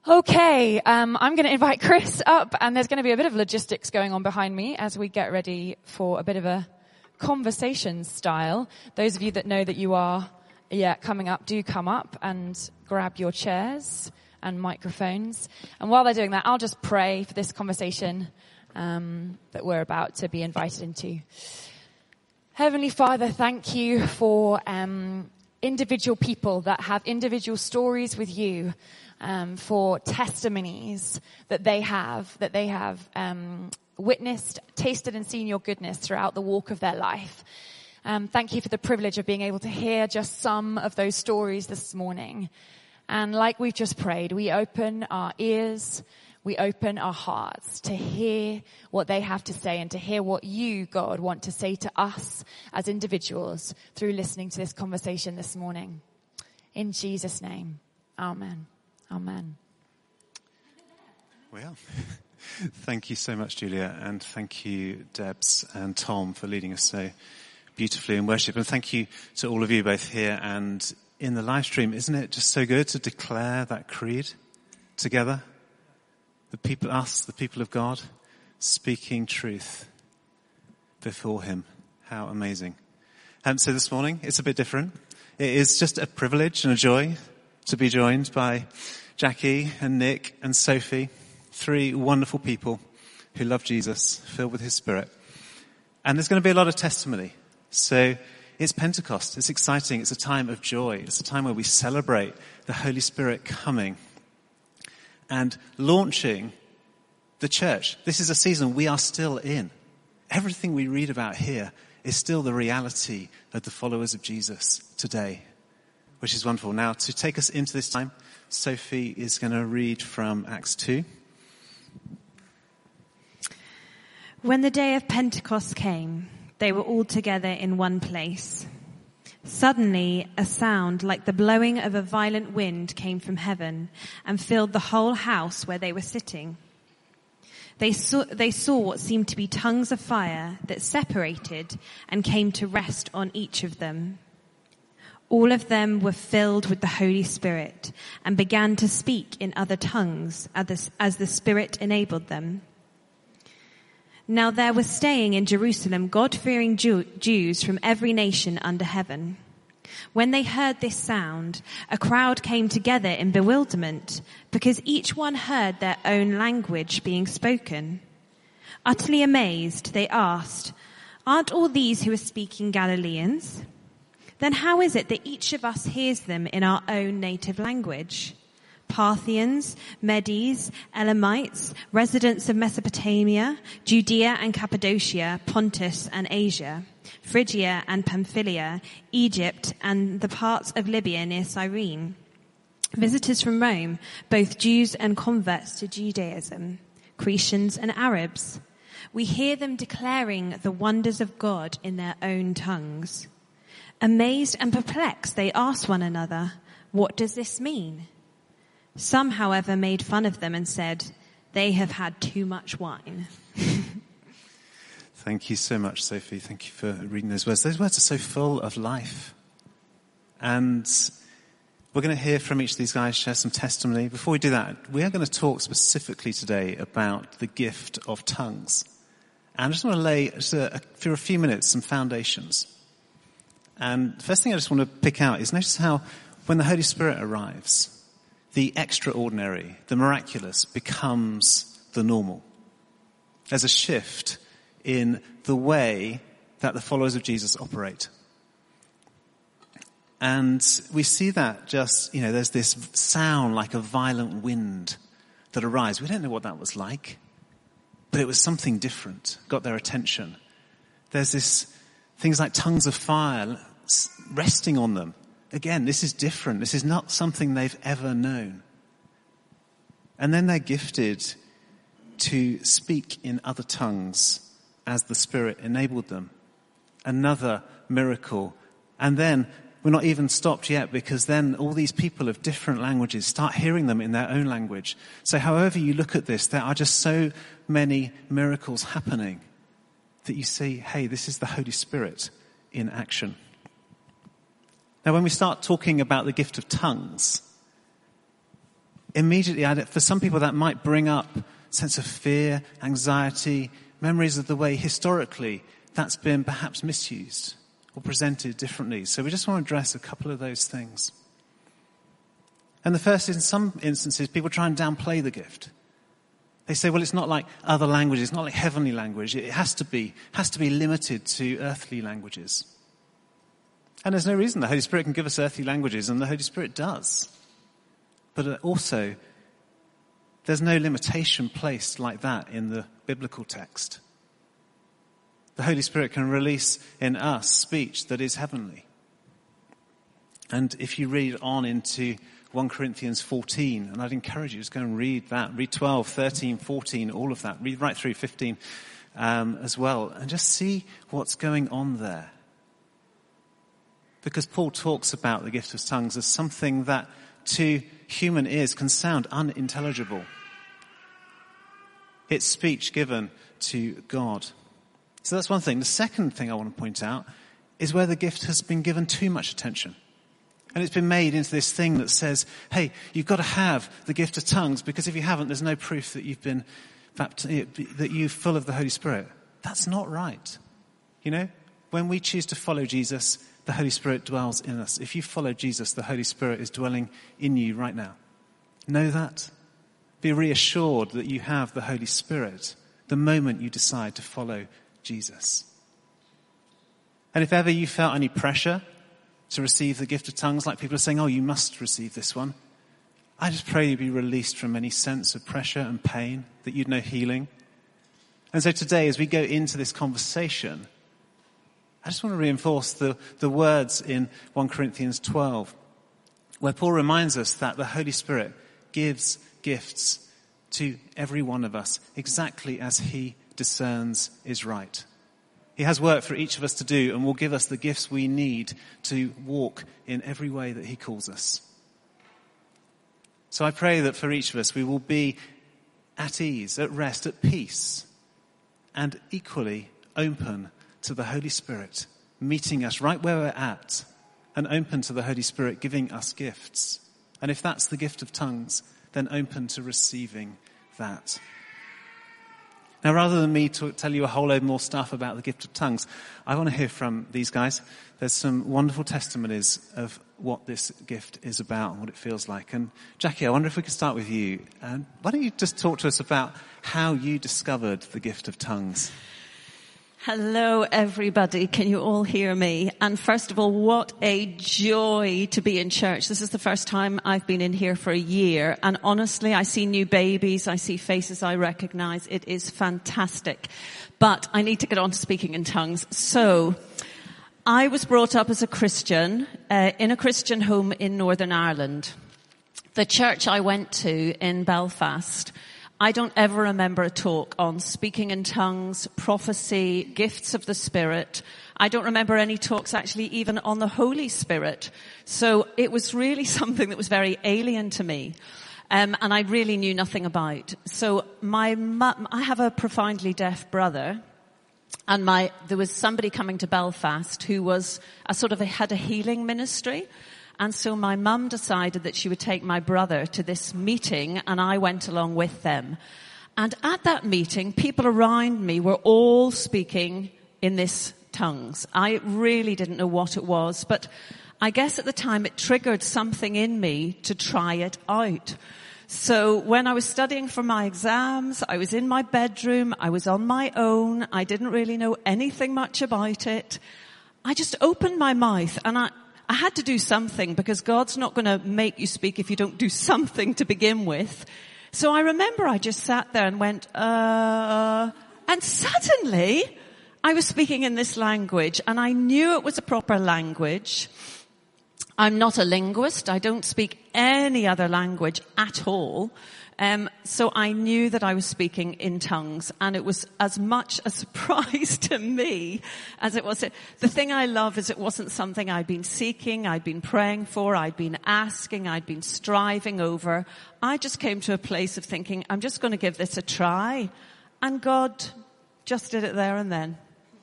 Okay, I'm going to invite Chris up, and there's going to be a bit of logistics going on behind me as we get ready for a bit of a conversation style. Those of you that know that you are coming up, do come up and grab your chairs and microphones. And while they're doing that, I'll just pray for this conversation that we're about to be invited into. Heavenly Father, thank you for individual people that have individual stories with you, for testimonies that they have witnessed, tasted and seen your goodness throughout the walk of their life. Thank you for the privilege of being able to hear just some of those stories this morning. And like we've just prayed, we open our ears, we open our hearts to hear what they have to say and to hear what you, God, want to say to us as individuals through listening to this conversation this morning. In Jesus' name, amen. Amen. Well, thank you so much, Julia, and thank you, Debs and Tom, for leading us so beautifully in worship. And thank you to all of you both here and in the live stream. Isn't it just so good to declare that creed together? The people of God, speaking truth before him. How amazing. So this morning, it's a bit different. It is just a privilege and a joy to be joined by Jackie and Nick and Sophie, three wonderful people who love Jesus, filled with his Spirit. And there's going to be a lot of testimony. So it's Pentecost. It's exciting. It's a time of joy. It's a time where we celebrate the Holy Spirit coming and launching the church. This is a season we are still in. Everything we read about here is still the reality of the followers of Jesus today, which is wonderful. Now, to take us into this time, Sophie is going to read from Acts 2. When the day of Pentecost came, they were all together in one place. Suddenly, a sound like the blowing of a violent wind came from heaven and filled the whole house where they were sitting. They saw what seemed to be tongues of fire that separated and came to rest on each of them. All of them were filled with the Holy Spirit and began to speak in other tongues as the Spirit enabled them. Now there were staying in Jerusalem God-fearing Jews from every nation under heaven. When they heard this sound, a crowd came together in bewilderment because each one heard their own language being spoken. Utterly amazed, they asked, "Aren't all these who are speaking Galileans? Then how is it that each of us hears them in our own native language? Parthians, Medes, Elamites, residents of Mesopotamia, Judea and Cappadocia, Pontus and Asia, Phrygia and Pamphylia, Egypt and the parts of Libya near Cyrene, visitors from Rome, both Jews and converts to Judaism, Cretans and Arabs. We hear them declaring the wonders of God in their own tongues." Amazed and perplexed, they asked one another, "What does this mean?" Some, however, made fun of them and said, "They have had too much wine." Thank you so much, Sophie. Thank you for reading those words. Those words are so full of life. And we're going to hear from each of these guys, share some testimony. Before we do that, we are going to talk specifically today about the gift of tongues. And I just want to lay, for a few minutes, some foundations. And the first thing I just want to pick out is notice how when the Holy Spirit arrives, the extraordinary, the miraculous becomes the normal. There's a shift in the way that the followers of Jesus operate. And we see that just, there's this sound like a violent wind that arises. We don't know what that was like, but it was something different, got their attention. There's things like tongues of fire resting on them. Again, this is different. This is not something they've ever known. And then they're gifted to speak in other tongues as the Spirit enabled them. Another miracle. And then we're not even stopped yet, because then all these people of different languages start hearing them in their own language. So however you look at this, there are just so many miracles happening that you see, hey, this is the Holy Spirit in action. Now, when we start talking about the gift of tongues, immediately, for some people that might bring up a sense of fear, anxiety, memories of the way historically that's been perhaps misused or presented differently. So we just want to address a couple of those things. And the first, in some instances, people try and downplay the gift. They say, well, it's not like other languages, it's not like heavenly language. It has to be limited to earthly languages. And there's no reason the Holy Spirit can give us earthly languages, and the Holy Spirit does. But also, there's no limitation placed like that in the biblical text. The Holy Spirit can release in us speech that is heavenly. And if you read on into 1 Corinthians 14, and I'd encourage you to go and read that. Read 12, 13, 14, all of that. Read right through 15 as well. And just see what's going on there. Because Paul talks about the gift of tongues as something that to human ears can sound unintelligible. It's speech given to God. So that's one thing. The second thing I want to point out is where the gift has been given too much attention. And it's been made into this thing that says, hey, you've got to have the gift of tongues, because if you haven't, there's no proof that you've been that you're full of the Holy Spirit. That's not right. You know, when we choose to follow Jesus, the Holy Spirit dwells in us. If you follow Jesus, the Holy Spirit is dwelling in you right now. Know that. Be reassured that you have the Holy Spirit the moment you decide to follow Jesus. And if ever you felt any pressure to receive the gift of tongues, like people are saying, oh, you must receive this one, I just pray you be released from any sense of pressure and pain, that you'd know healing. And so today, as we go into this conversation, I just want to reinforce the words in 1 Corinthians 12, where Paul reminds us that the Holy Spirit gives gifts to every one of us exactly as he discerns is right. He has work for each of us to do, and will give us the gifts we need to walk in every way that he calls us. So I pray that for each of us, we will be at ease, at rest, at peace, and equally open to the Holy Spirit, meeting us right where we're at, and open to the Holy Spirit giving us gifts. And if that's the gift of tongues, then open to receiving that. Now, rather than me to tell you a whole load more stuff about the gift of tongues, I want to hear from these guys. There's some wonderful testimonies of what this gift is about and what it feels like. And Jackie, I wonder if we could start with you. Why don't you just talk to us about how you discovered the gift of tongues? Hello, everybody. Can you all hear me? And first of all, what a joy to be in church. This is the first time I've been in here for a year. And honestly, I see new babies. I see faces I recognize. It is fantastic. But I need to get on to speaking in tongues. So I was brought up as a Christian in a Christian home in Northern Ireland. The church I went to in Belfast, I don't ever remember a talk on speaking in tongues, prophecy, gifts of the Spirit. I don't remember any talks actually even on the Holy Spirit. So it was really something that was very alien to me. And I really knew nothing about. So I have a profoundly deaf brother. And there was somebody coming to Belfast who was had a healing ministry. And so my mum decided that she would take my brother to this meeting, and I went along with them. And at that meeting, people around me were all speaking in this tongues. I really didn't know what it was, but I guess at the time it triggered something in me to try it out. So when I was studying for my exams, I was in my bedroom, I was on my own, I didn't really know anything much about it. I just opened my mouth, and I had to do something, because God's not going to make you speak if you don't do something to begin with. So I remember I just sat there and went, and suddenly I was speaking in this language, and I knew it was a proper language. I'm not a linguist. I don't speak any other language at all. So I knew that I was speaking in tongues, and it was as much a surprise to me as it was. The thing I love is it wasn't something I'd been seeking, I'd been praying for, I'd been asking, I'd been striving over. I just came to a place of thinking, I'm just going to give this a try. And God just did it there and then.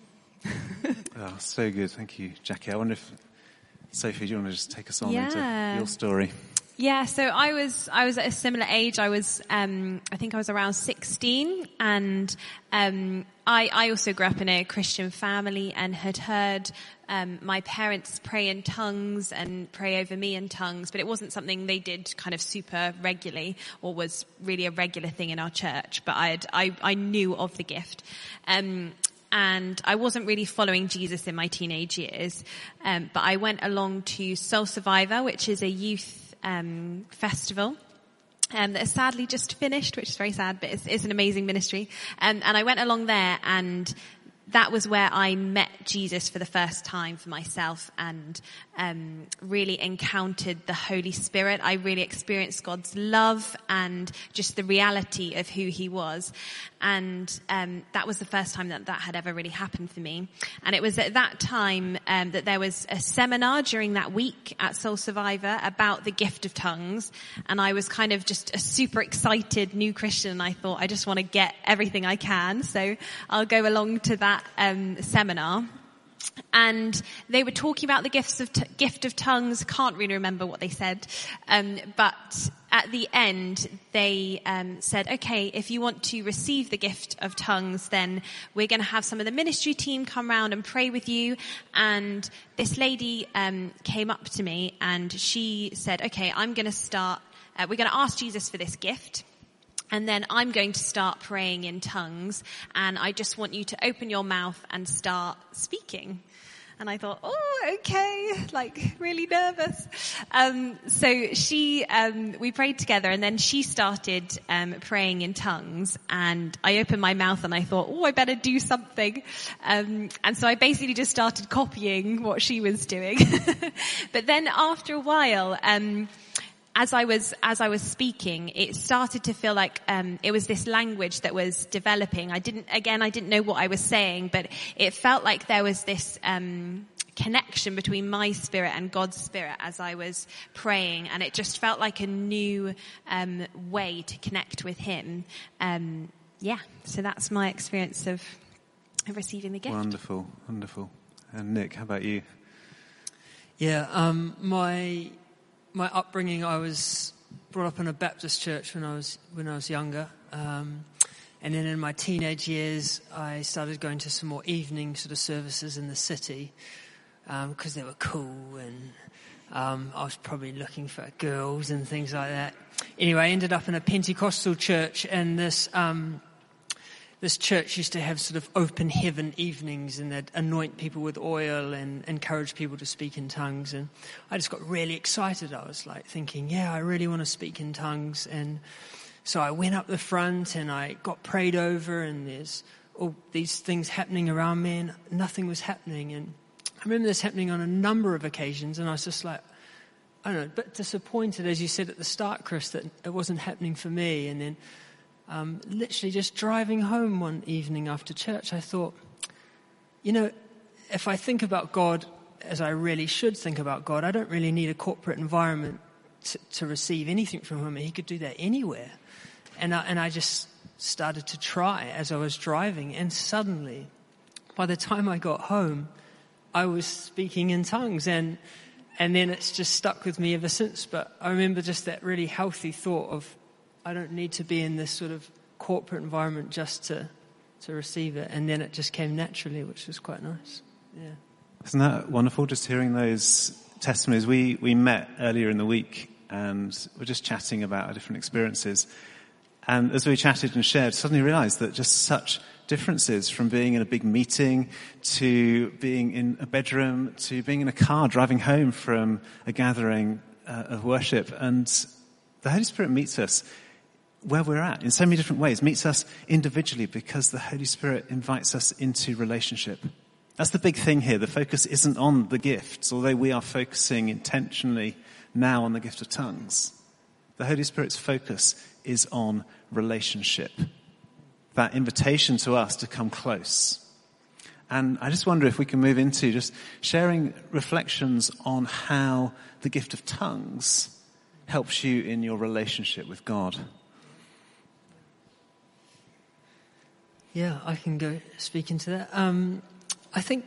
Oh, so good. Thank you, Jackie. I wonder if, Sophie, do you want to just take us on into your story? Yeah, so I was at a similar age. I was, I think I was around 16, and I also grew up in a Christian family and had heard my parents pray in tongues and pray over me in tongues, but it wasn't something they did kind of super regularly or was really a regular thing in our church. But I knew of the gift. And I wasn't really following Jesus in my teenage years, but I went along to Soul Survivor, which is a youth festival that is sadly just finished, which is very sad, but it's an amazing ministry. And I went along there, and that was where I met Jesus for the first time for myself, and really encountered the Holy Spirit. I really experienced God's love and just the reality of who he was. And that was the first time that had ever really happened for me. And it was at that time that there was a seminar during that week at Soul Survivor about the gift of tongues. And I was kind of just a super excited new Christian, and I thought, I just want to get everything I can. So I'll go along to that seminar. And they were talking about the gift of tongues. Can't really remember what they said. But at the end, they said, okay, if you want to receive the gift of tongues, then we're going to have some of the ministry team come round and pray with you. And this lady came up to me, and she said, okay, I'm going to start, we're going to ask Jesus for this gift. And then I'm going to start praying in tongues, and I just want you to open your mouth and start speaking. And I thought, oh, okay, like really nervous. So we prayed together, and then she started praying in tongues, and I opened my mouth and I thought, oh, I better do something. And so I basically just started copying what she was doing. But then after a while, as I was speaking, it started to feel like it was this language that was developing. I didn't know what I was saying, but it felt like there was this connection between my spirit and God's spirit as I was praying, and it just felt like a new way to connect with him. So that's my experience of receiving the gift. Wonderful, wonderful. And Nick, how about you? Yeah, my upbringing, I was brought up in a Baptist church when I was younger, and then in my teenage years, I started going to some more evening sort of services in the city because they were cool, and I was probably looking for girls and things like that. Anyway, I ended up in a Pentecostal church, and this church used to have sort of open heaven evenings, and they'd anoint people with oil and encourage people to speak in tongues. And I just got really excited. I was like thinking, yeah, I really want to speak in tongues. And so I went up the front and I got prayed over, and there's all these things happening around me, and nothing was happening. And I remember this happening on a number of occasions, and I was just like, I don't know, a bit disappointed, as you said at the start, Chris, that it wasn't happening for me. And then literally just driving home one evening after church, I thought, if I think about God as I really should think about God, I don't really need a corporate environment to receive anything from him. He could do that anywhere. And I just started to try as I was driving, and suddenly, by the time I got home, I was speaking in tongues, and then it's just stuck with me ever since. But I remember just that really healthy thought of, I don't need to be in this sort of corporate environment just to receive it. And then it just came naturally, which was quite nice. Yeah. Isn't that wonderful, just hearing those testimonies? We met earlier in the week, and we're just chatting about our different experiences. And as we chatted and shared, suddenly realized that just such differences from being in a big meeting to being in a bedroom to being in a car driving home from a gathering of worship. And the Holy Spirit meets us where we're at in so many different ways, meets us individually because the Holy Spirit invites us into relationship. That's the big thing here. The focus isn't on the gifts, although we are focusing intentionally now on the gift of tongues. The Holy Spirit's focus is on relationship, that invitation to us to come close. And I just wonder if we can move into just sharing reflections on how the gift of tongues helps you in your relationship with God. Yeah, I can go speak into that. I think,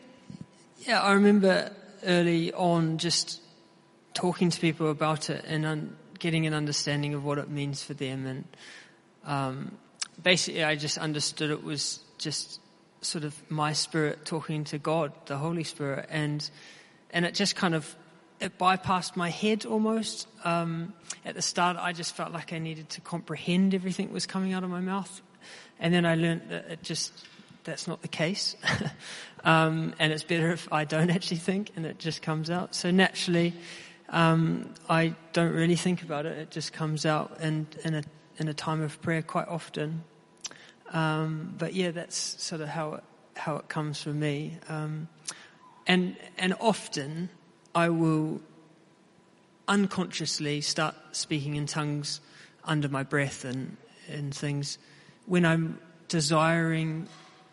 I remember early on just talking to people about it and getting an understanding of what it means for them. And basically I just understood it was just sort of my spirit talking to God, the Holy Spirit, and it just kind of, it bypassed my head almost. At the start, I just felt like I needed to comprehend everything that was coming out of my mouth. And then I learned that that's not the case. And it's better if I don't actually think and it just comes out. So naturally, I don't really think about it. It just comes out in a time of prayer quite often. But yeah, that's sort of how it comes from me. And often I will unconsciously start speaking in tongues under my breath and things when I'm desiring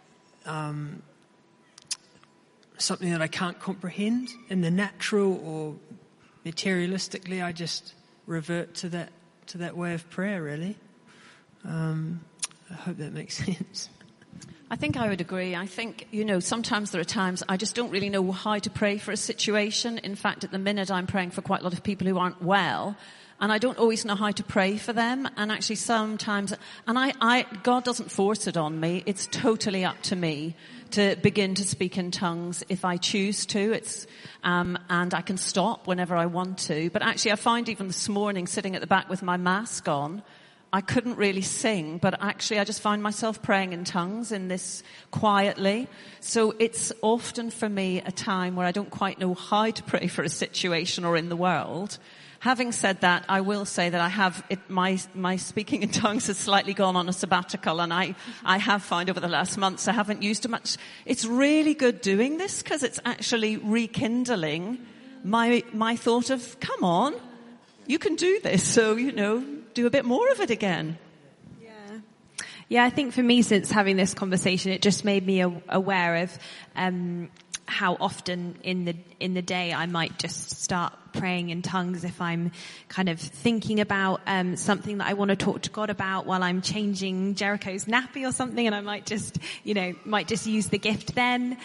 something that I can't comprehend in the natural or materialistically. I just revert to that way of prayer, really. I hope that makes sense. I think I would agree. I think, sometimes there are times I just don't really know how to pray for a situation. In fact, at the minute I'm praying for quite a lot of people who aren't well, and I don't always know how to pray for them. And actually sometimes, and God doesn't force it on me. It's totally up to me to begin to speak in tongues if I choose to. And I can stop whenever I want to. But actually I find even this morning sitting at the back with my mask on, I couldn't really sing, but actually I just find myself praying in tongues in this quietly. So it's often for me a time where I don't quite know how to pray for a situation or in the world. Having said that, I will say that I have my speaking in tongues has slightly gone on a sabbatical, and I have found over the last months I haven't used it much. It's really good doing this because it's actually rekindling my thought of, come on, you can do this. So, do a bit more of it again. Yeah, I think for me, since having this conversation, it just made me aware of how often in the day I might just start praying in tongues if I'm kind of thinking about something that I want to talk to God about while I'm changing Jericho's nappy or something, and I might just use the gift then.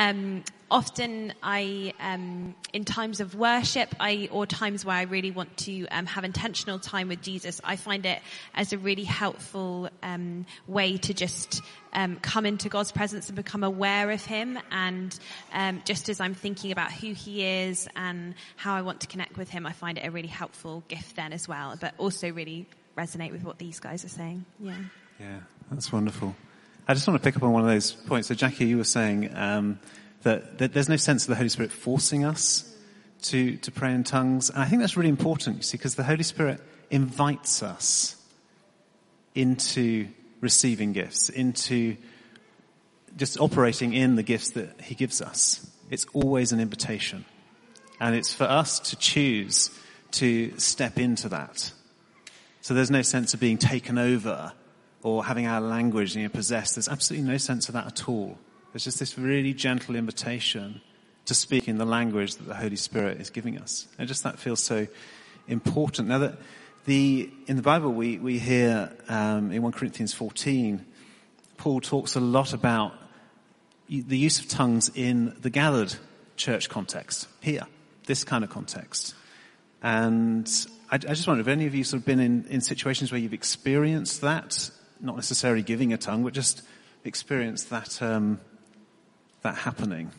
Often I, in times of worship, or times where I really want to have intentional time with Jesus, I find it as a really helpful way to just come into God's presence and become aware of Him. And just as I'm thinking about who He is and how I want to connect with Him, I find it a really helpful gift then as well. But also really resonate with what these guys are saying. Yeah, that's wonderful. I just want to pick up on one of those points. So Jackie, you were saying that there's no sense of the Holy Spirit forcing us to pray in tongues. And I think that's really important, you see, because the Holy Spirit invites us into receiving gifts, into just operating in the gifts that He gives us. It's always an invitation. And it's for us to choose to step into that. So there's no sense of being taken over or having our language possessed. There's absolutely no sense of that at all. There's just this really gentle invitation to speak in the language that the Holy Spirit is giving us. And just that feels so important. Now that in the Bible we hear in 1 Corinthians 14, Paul talks a lot about the use of tongues in the gathered church context, here, this kind of context. And I just wonder if any of you sort of been in situations where you've experienced that, not necessarily giving a tongue, but just experienced that happening.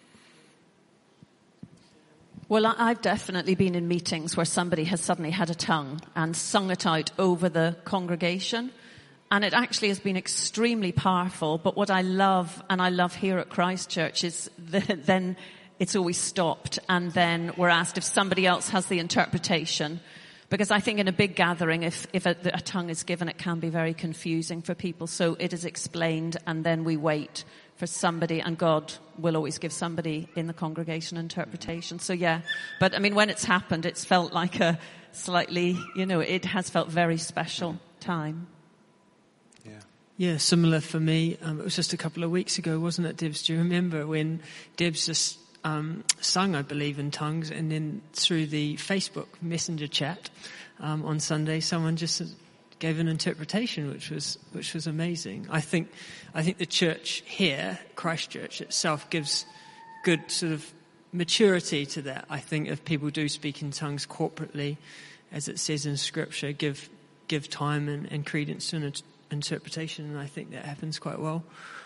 Well, I've definitely been in meetings where somebody has suddenly had a tongue and sung it out over the congregation. And it actually has been extremely powerful. But what I love here at Christ Church, is then it's always stopped. And then we're asked if somebody else has the interpretation. Because I think in a big gathering, if a tongue is given, it can be very confusing for people. So it is explained, and then we wait for somebody, and God will always give somebody in the congregation interpretation. So yeah, but I mean, when it's happened, it's felt like a slightly, it has felt very special time. Yeah, similar for me. It was just a couple of weeks ago, wasn't it, Debs? Do you remember when Debs just sung, I believe, in tongues, and then through the Facebook Messenger chat on Sunday, someone just gave an interpretation, which was amazing. I think the church here, Christ Church itself, gives good sort of maturity to that. I think if people do speak in tongues corporately, as it says in Scripture, give time and credence to an interpretation, and I think that happens quite well.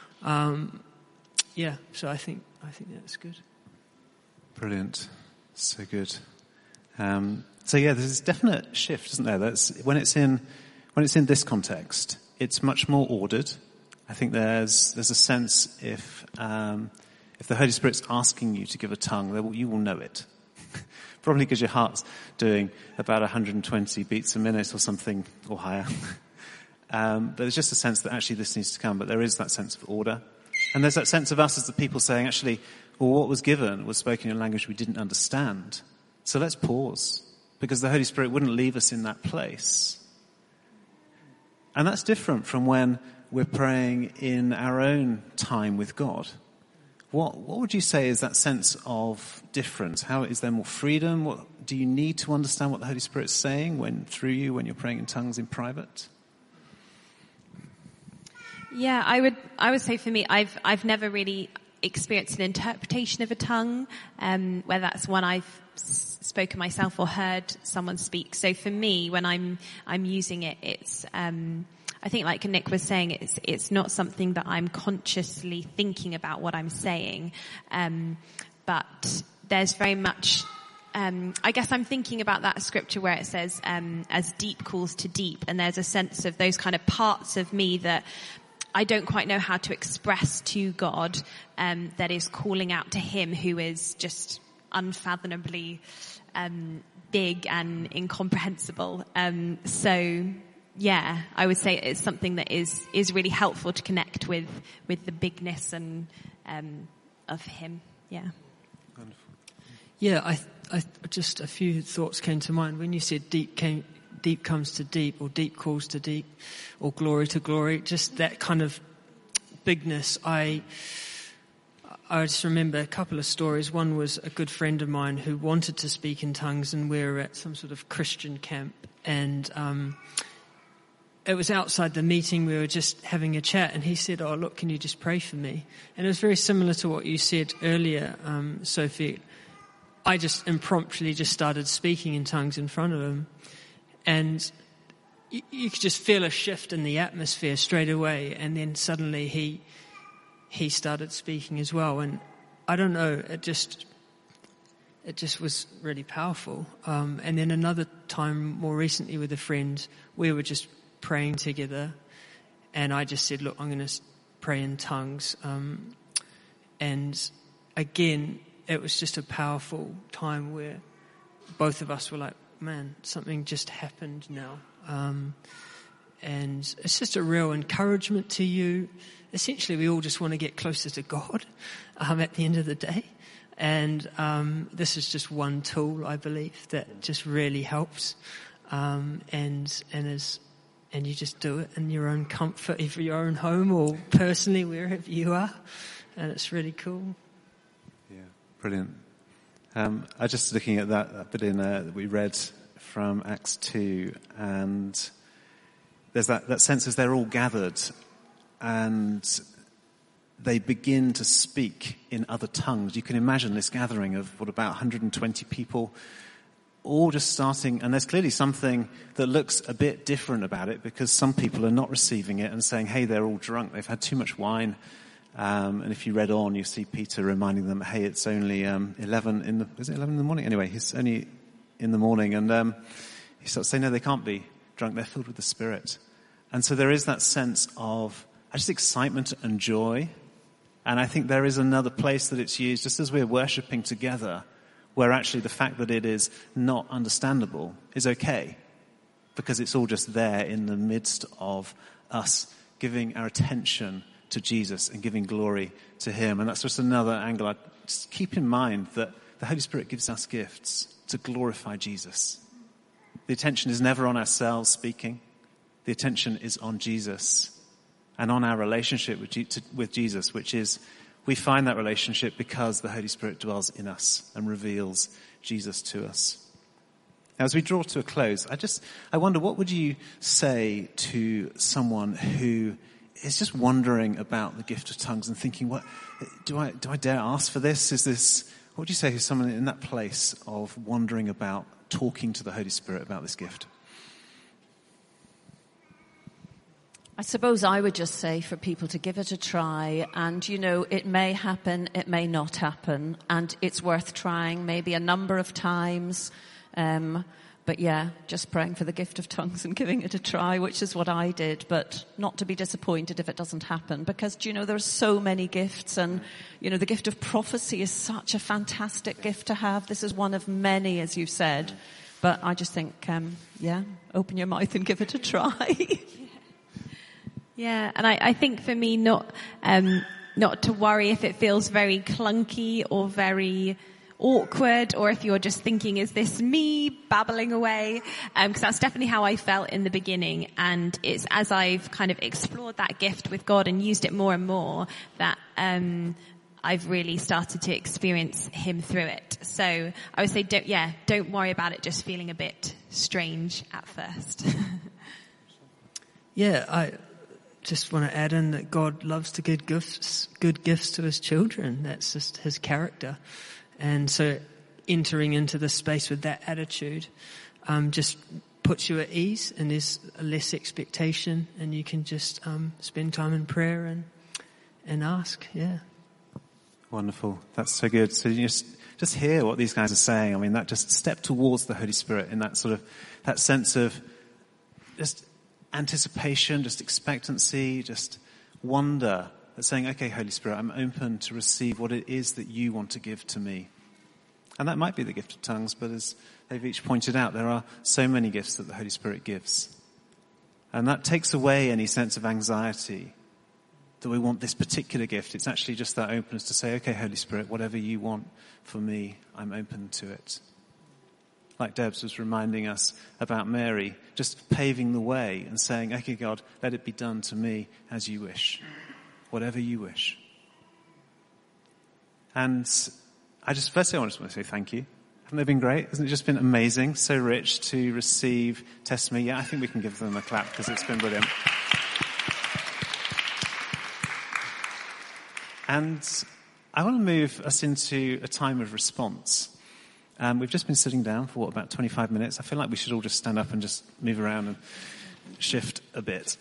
So I think that's good. Brilliant. So good. There's this definite shift, isn't there? That's when it's in this context, it's much more ordered. I think there's a sense if the Holy Spirit's asking you to give a tongue, you will know it. Probably because your heart's doing about 120 beats a minute or something, or higher. But there's just a sense that actually this needs to come, but there is that sense of order. And there's that sense of us as the people saying, actually, well, what was given was spoken in a language we didn't understand. So let's pause, because the Holy Spirit wouldn't leave us in that place. And that's different from when we're praying in our own time with God. What would you say is that sense of difference? How is there more freedom? What do you need to understand what the Holy Spirit's saying through you when you're praying in tongues in private? Yeah, I would say for me, I've never really experienced an interpretation of a tongue, whether that's one I've spoken myself or heard someone speak. So for me, when I'm using it, it's I think, like Nick was saying, it's not something that I'm consciously thinking about what I'm saying, but there's very much. I guess I'm thinking about that scripture where it says, "As deep calls to deep," and there's a sense of those kind of parts of me that I don't quite know how to express to God, that is calling out to Him, who is just unfathomably big and incomprehensible. Yeah, I would say it's something that is really helpful to connect with the bigness and of Him. Yeah. Wonderful. Yeah, I just a few thoughts came to mind when you said deep comes to deep, or deep calls to deep, or glory to glory. Just that kind of bigness. I just remember a couple of stories. One was a good friend of mine who wanted to speak in tongues, and we were at some sort of Christian camp, and it was outside the meeting. We were just having a chat, and he said, "Oh, look, can you just pray for me?" And it was very similar to what you said earlier, Sophie. I just impromptu just started speaking in tongues in front of him, and you could just feel a shift in the atmosphere straight away. And then suddenly he started speaking as well, and I don't know, it just was really powerful. And then another time, more recently, with a friend, we were just praying together, and I just said, "Look, I'm going to pray in tongues." And again, it was just a powerful time where both of us were like, "Man, something just happened now." And it's just a real encouragement to you. Essentially, we all just want to get closer to God at the end of the day. And this is just one tool, I believe, that just really helps. And you just do it in your own comfort, either your own home or personally, wherever you are. And it's really cool. Yeah, brilliant. I just looking at that bit in that we read from Acts 2, and there's that sense as they're all gathered and they begin to speak in other tongues. You can imagine this gathering of about 120 people, all just starting, and there's clearly something that looks a bit different about it, because some people are not receiving it and saying, hey, they're all drunk, they've had too much wine. And if you read on, you see Peter reminding them, hey, it's only 11 in the morning? Anyway, it's only in the morning. And he starts saying, no, they can't be drunk, they're filled with the Spirit. And so there is that sense of just excitement and joy. And I think there is another place that it's used, just as we're worshipping together, where actually the fact that it is not understandable is okay, because it's all just there in the midst of us giving our attention to Jesus and giving glory to Him. And that's just another angle. Just keep in mind that the Holy Spirit gives us gifts to glorify Jesus. The attention is never on ourselves speaking. The attention is on Jesus and on our relationship with Jesus, which is, we find that relationship because the Holy Spirit dwells in us and reveals Jesus to us. Now, as we draw to a close, I wonder, what would you say to someone who is just wondering about the gift of tongues and thinking, what do I dare ask for this? What would you say to someone in that place of wondering about talking to the Holy Spirit about this gift? I suppose I would just say for people to give it a try, and it may happen, it may not happen, and it's worth trying maybe a number of times. But yeah, just praying for the gift of tongues and giving it a try, which is what I did, but not to be disappointed if it doesn't happen, because there are so many gifts, and the gift of prophecy is such a fantastic gift to have. This is one of many, as you've said, but I just think, open your mouth and give it a try. Yeah, and I think for me, not to worry if it feels very clunky or very awkward, or if you're just thinking, is this me babbling away? Because that's definitely how I felt in the beginning. And it's as I've kind of explored that gift with God and used it more and more that I've really started to experience him through it. So I would say, don't worry about it just feeling a bit strange at first. Yeah, I just want to add in that God loves to give good gifts to his children. That's just his character. And so entering into this space with that attitude just puts you at ease, and there's less expectation, and you can just spend time in prayer and ask. Yeah. Wonderful. That's so good. So you just hear what these guys are saying. I mean, that just step towards the Holy Spirit in that that sense of just anticipation, just expectancy, just wonder. That's saying, okay, Holy Spirit, I'm open to receive what it is that you want to give to me. And that might be the gift of tongues, but as they've each pointed out, there are so many gifts that the Holy Spirit gives. And that takes away any sense of anxiety that we want this particular gift. It's actually just that openness to say, okay, Holy Spirit, whatever you want for me, I'm open to it. Like Debs was reminding us about Mary, just paving the way and saying, okay, God, let it be done to me as you wish. Whatever you wish. And firstly, I just want to say thank you. Haven't they been great? Hasn't it just been amazing? So rich to receive testimony. Yeah, I think we can give them a clap because it's been brilliant. And I want to move us into a time of response. We've just been sitting down for about 25 minutes. I feel like we should all just stand up and just move around and shift a bit.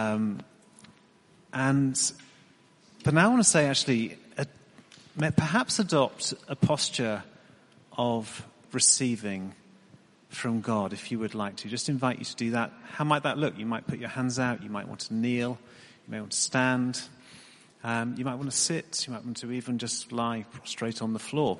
But now I want to say, actually, perhaps adopt a posture of receiving from God, if you would like to. Just invite you to do that. How might that look? You might put your hands out. You might want to kneel. You may want to stand. You might want to sit. You might want to even just lie prostrate on the floor.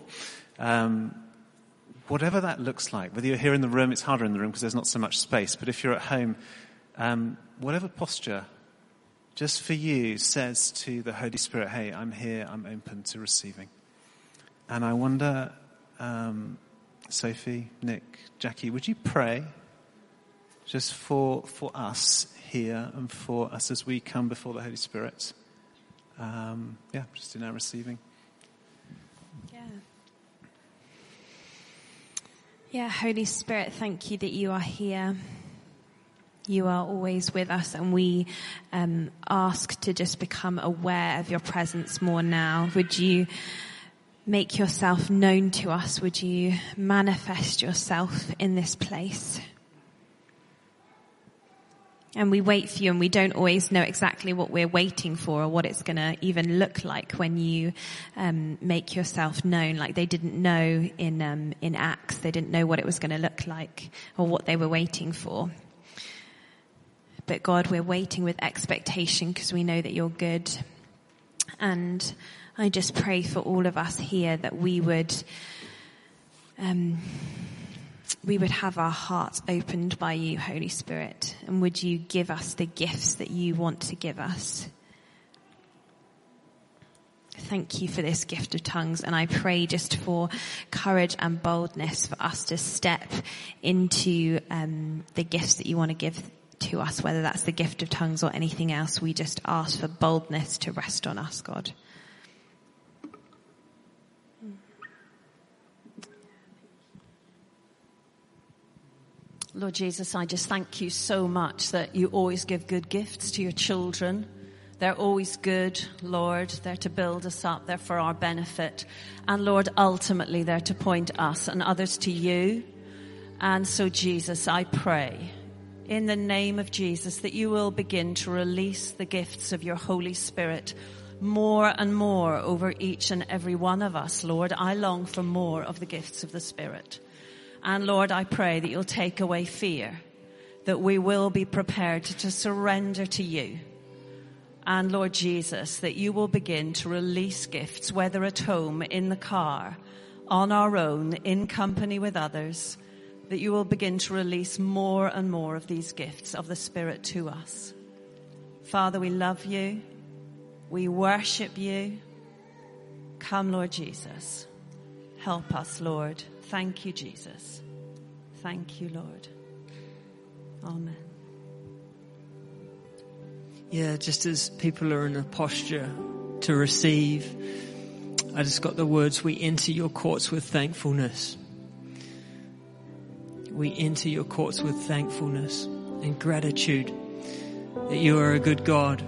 Whatever that looks like, whether you're here in the room, it's harder in the room because there's not so much space. But if you're at home, whatever posture just for you says to the Holy Spirit, hey, I'm here, I'm open to receiving. And I wonder, Sophie, Nick, Jackie, would you pray just for us here and for us as we come before the Holy Spirit? Just in our receiving. Yeah, Holy Spirit, thank you that you are here. You are always with us, and we ask to just become aware of your presence more now. Would you make yourself known to us? Would you manifest yourself in this place? And we wait for you, and we don't always know exactly what we're waiting for or what it's going to even look like when you make yourself known. Like they didn't know in Acts, they didn't know what it was going to look like or what they were waiting for. But God, we're waiting with expectation because we know that you're good. And I just pray for all of us here that we would have our hearts opened by you, Holy Spirit. And would you give us the gifts that you want to give us? Thank you for this gift of tongues. And I pray just for courage and boldness for us to step into the gifts that you want to give to us, whether that's the gift of tongues or anything else. We just ask for boldness to rest on us, God. Lord Jesus, I just thank you so much that you always give good gifts to your children. They're always good, Lord. They're to build us up. They're for our benefit. And Lord, ultimately they're to point us and others to you. And so, Jesus, I pray in the name of Jesus that you will begin to release the gifts of your Holy Spirit more and more over each and every one of us, Lord. I long for more of the gifts of the Spirit. And Lord, I pray that you'll take away fear, that we will be prepared to surrender to you. And Lord Jesus, that you will begin to release gifts, whether at home, in the car, on our own, in company with others, that you will begin to release more and more of these gifts of the Spirit to us. Father, we love you. We worship you. Come, Lord Jesus. Help us, Lord. Thank you, Jesus. Thank you, Lord. Amen. Yeah, just as people are in a posture to receive, I just got the words, we enter your courts with thankfulness. We enter your courts with thankfulness and gratitude that you are a good God.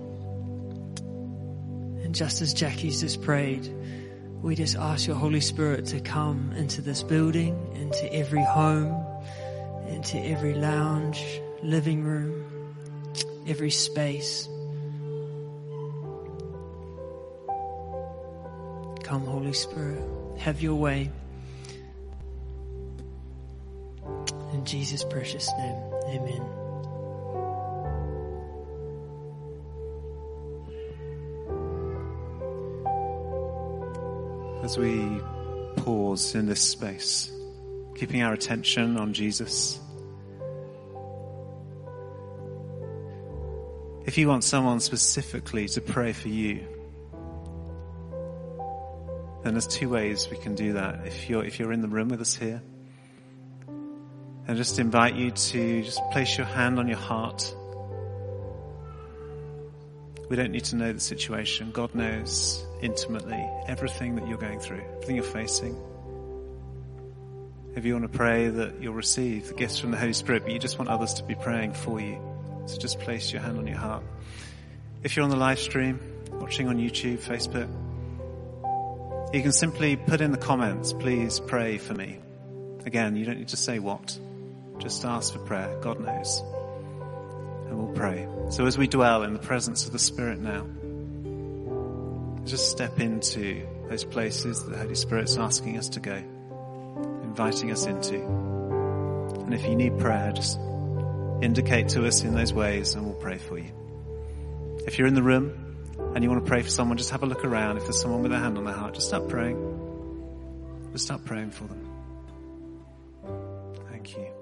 And just as Jackie's just prayed, we just ask your Holy Spirit to come into this building, into every home, into every lounge, living room, every space. Come, Holy Spirit, have your way. In Jesus' precious name, amen. As we pause in this space, keeping our attention on Jesus, if you want someone specifically to pray for you, then there's two ways we can do that. If you're in the room with us here, I just invite you to just place your hand on your heart. We don't need to know the situation. God knows intimately everything that you're going through, everything you're facing. If you want to pray that you'll receive the gifts from the Holy Spirit, but you just want others to be praying for you, so just place your hand on your heart. If you're on the live stream, watching on YouTube, Facebook, you can simply put in the comments, please pray for me. Again, you don't need to say what. Just ask for prayer. God knows. And we'll pray. So as we dwell in the presence of the Spirit now, just step into those places that the Holy Spirit's asking us to go, inviting us into. And if you need prayer, just indicate to us in those ways and we'll pray for you. If you're in the room and you want to pray for someone, just have a look around. If there's someone with their hand on their heart, just start praying. Just start praying for them. Thank you.